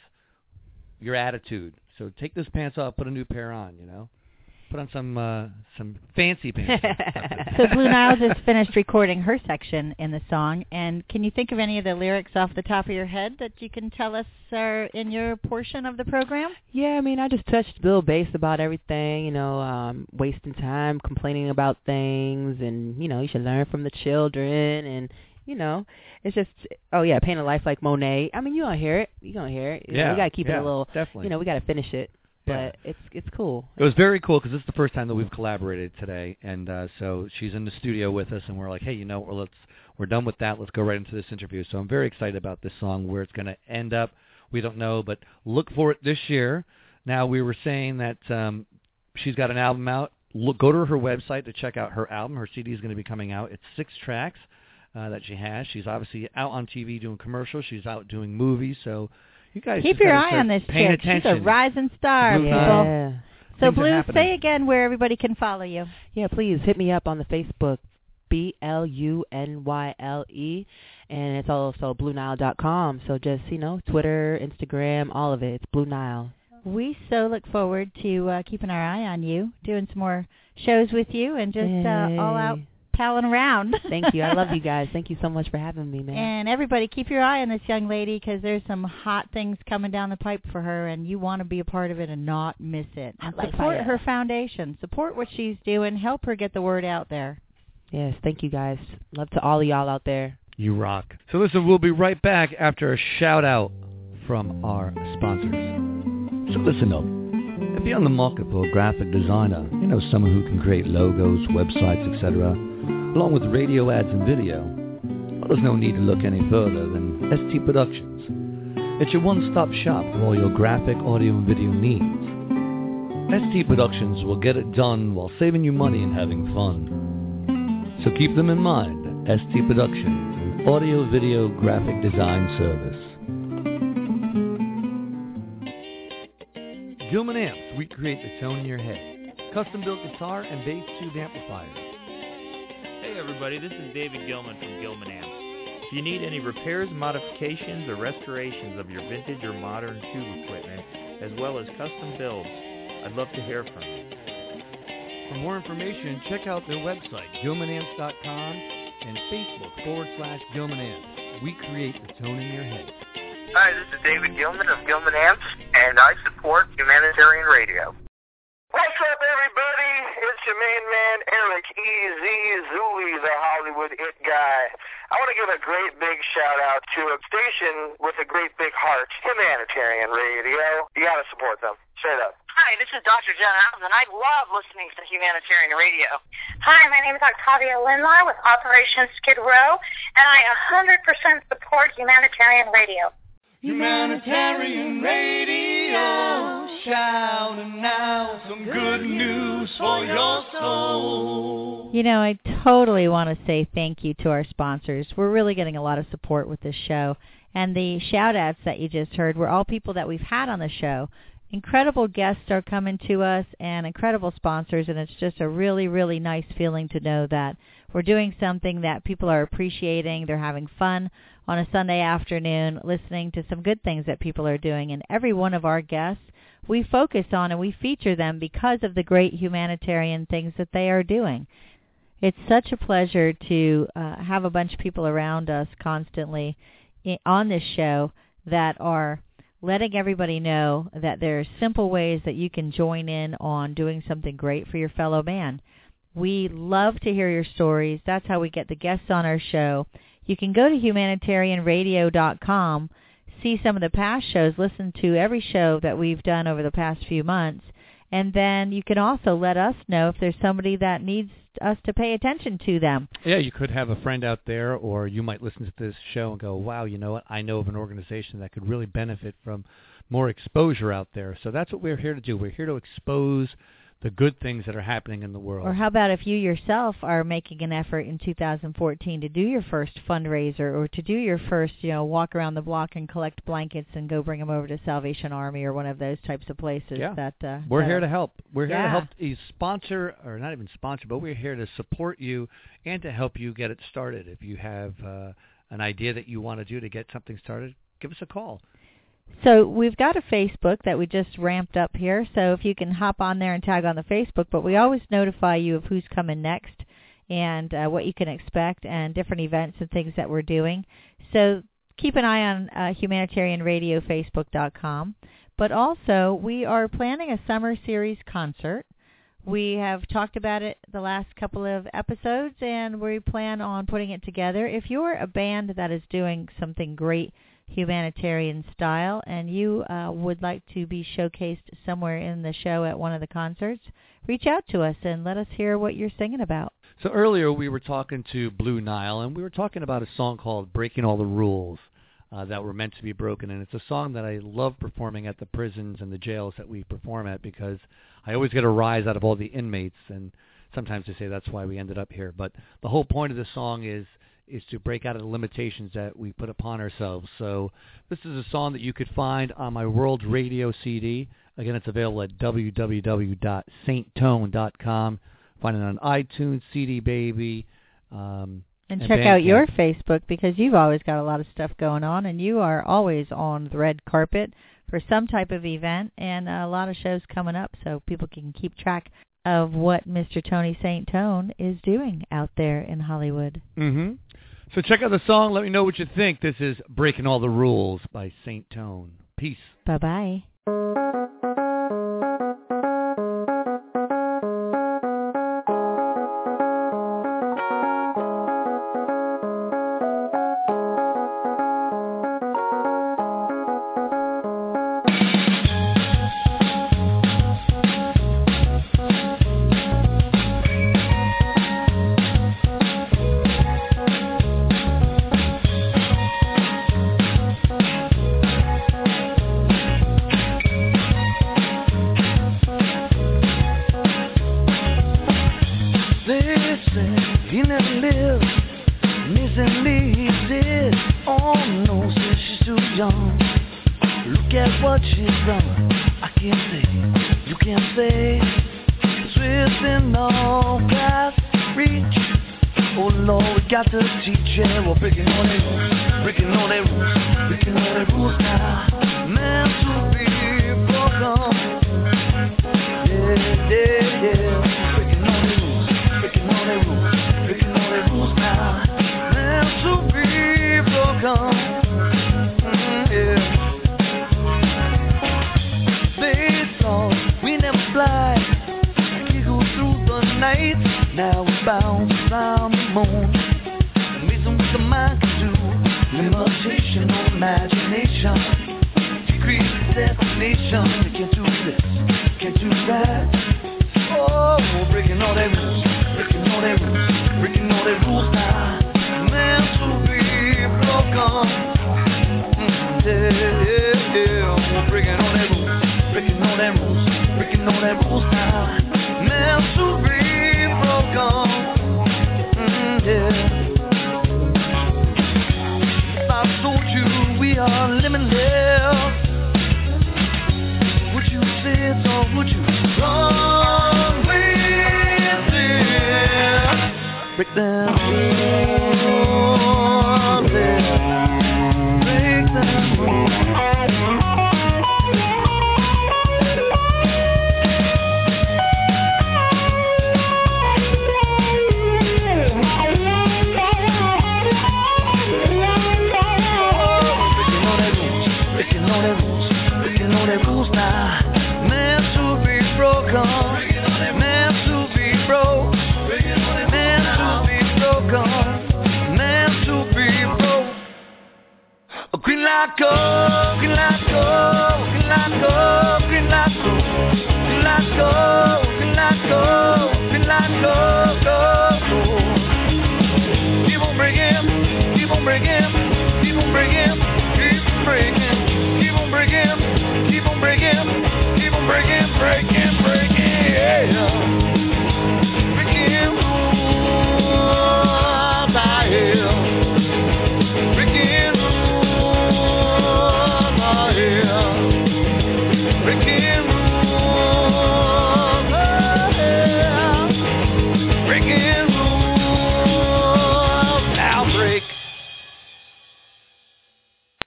your attitude. So take those pants off, put a new pair on, you know. Put on some fancy pants. So Blue Nile just finished recording her section in the song, and can you think of any of the lyrics off the top of your head that you can tell us are in your portion of the program? Yeah, I mean, I just touched a little base about everything, you know, wasting time, complaining about things, and, you know, you should learn from the children, and, you know, it's just, paint a life like Monet. I mean, you're going to hear it. You're going to hear it. You know, we got to keep it a little, definitely. You know, we got to finish it. But it's cool. It was very cool because this is the first time that we've collaborated today, and so she's in the studio with us, and we're like, hey, you know, we're done with that. Let's go right into this interview. So I'm very excited about this song, where it's going to end up. We don't know, but look for it this year. Now, we were saying that she's got an album out. Go to her website to check out her album. Her CD is going to be coming out. It's 6 tracks that she has. She's obviously out on TV doing commercials. She's out doing movies, so you guys keep your eye on this chick. She's a rising star, people. Yeah. So, Blue, say again where everybody can follow you. Yeah, please hit me up on the Facebook, BLUNYLE, and it's also BlueNile.com. So just, you know, Twitter, Instagram, all of it. It's Blue Nile. We so look forward to keeping our eye on you, doing some more shows with you, and just all out palling around. Thank you. I love you guys. Thank you so much for having me, man. And everybody, keep your eye on this young lady, because there's some hot things coming down the pipe for her, and you want to be a part of it and not miss it. And support her foundation. Support what she's doing. Help her get the word out there. Yes, thank you, guys. Love to all of y'all out there. You rock. So listen, we'll be right back after a shout-out from our sponsors. So listen up. If you're on the market for a graphic designer, someone who can create logos, websites, etc., along with radio ads and video, well, there's no need to look any further than ST Productions. It's your one-stop shop for all your graphic, audio, and video needs. ST Productions will get it done while saving you money and having fun. So keep them in mind. ST Productions, an audio, video, graphic design service. Gilman Amps, we create the tone in your head. Custom-built guitar and bass tube amplifiers. Hey everybody, this is David Gilman from Gilman Amps. If you need any repairs, modifications, or restorations of your vintage or modern tube equipment, as well as custom builds, I'd love to hear from you. For more information, check out their website, GilmanAmps.com, and Facebook/GilmanAmps. We create the tone in your head. Hi, this is David Gilman of Gilman Amps, and I support Humanitarian Radio. What's up, everybody? It's your main man, Eric E.Z. Zuli, the Hollywood It Guy. I want to give a great big shout-out to a station with a great big heart, Humanitarian Radio. You got to support them. Straight up. Hi, this is Dr. Jen Adams, and I love listening to Humanitarian Radio. Hi, my name is Octavia Lindlar with Operation Skid Row, and I 100% support Humanitarian Radio. Humanitarian Radio, shouting out some good news for your soul. I totally want to say thank you to our sponsors. We're really getting a lot of support with this show. And the shout-outs that you just heard were all people that we've had on the show. Incredible guests are coming to us and incredible sponsors, and it's just a really, really nice feeling to know that we're doing something that people are appreciating. They're having fun on a Sunday afternoon listening to some good things that people are doing. And every one of our guests, we focus on and we feature them because of the great humanitarian things that they are doing. It's such a pleasure to have a bunch of people around us constantly on this show that are letting everybody know that there are simple ways that you can join in on doing something great for your fellow man. We love to hear your stories. That's how we get the guests on our show. You can go to humanitarianradio.com, see some of the past shows, listen to every show that we've done over the past few months, and then you can also let us know if there's somebody that needs us to pay attention to them. Yeah, you could have a friend out there, or you might listen to this show and go, wow, you know what, I know of an organization that could really benefit from more exposure out there. So that's what we're here to do. We're here to expose the good things that are happening in the world. Or how about if you yourself are making an effort in 2014 to do your first fundraiser, or to do your first, walk around the block and collect blankets and go bring them over to Salvation Army or one of those types of places. Yeah. We're here to help. We're here to help you sponsor, or not even sponsor, but we're here to support you and to help you get it started. If you have an idea that you want to do to get something started, give us a call. So we've got a Facebook that we just ramped up here, so if you can hop on there and tag on the Facebook, but we always notify you of who's coming next and what you can expect and different events and things that we're doing. So keep an eye on humanitarianradiofacebook.com. But also, we are planning a summer series concert. We have talked about it the last couple of episodes, and we plan on putting it together. If you're a band that is doing something great humanitarian style and you would like to be showcased somewhere in the show at one of the concerts, reach out to us and let us hear what you're singing about. So earlier we were talking to Blue Nile, and we were talking about a song called Breaking All the Rules that were meant to be broken. And it's a song that I love performing at the prisons and the jails that we perform at, because I always get a rise out of all the inmates, and sometimes they say that's why we ended up here. But the whole point of the song is to break out of the limitations that we put upon ourselves. So this is a song that you could find on my World Radio CD. Again, it's available at www.sainttone.com. Find it on iTunes, CD Baby. And check out your Facebook, because you've always got a lot of stuff going on, and you are always on the red carpet for some type of event, and a lot of shows coming up, so people can keep track of what Mr. Tony St. Tone is doing out there in Hollywood. Mm-hmm. So check out the song. Let me know what you think. This is Breaking All the Rules by St. Tone. Peace. Bye-bye. much is wrong, I can't say, you can't say. It's within all past reach. Oh Lord, we got to teach it. We're breaking all the rules, breaking all the rules, breaking all the rules now. Man to be broken. Yeah, yeah, yeah. Breaking all the rules, breaking all the rules, breaking all the rules now. Man to be broken. Yeah. They thought we never fly, giggle through the night. Now we're bound around the moon. Reason what the mind can do. Limitation on imagination. Decrease destination. We can't do this, can't do that. Oh, we're breaking all their rules, breaking all their rules, breaking all their rules now. Man to be broken. Yeah, yeah, yeah. We're breaking all their rules, breaking all their rules, breaking all their rules now. Man to be broken. Yeah. If I told you we are limitless, would you sit or would you run with it? Break them rules, break them rules. Rules now, meant to be broken, meant to be broke, meant to be broken, meant to be broke. Green light go, green light go, green light go, green light go, green light go, green light go, green light go, go. Keep on breaking, keep on breaking, keep on breaking.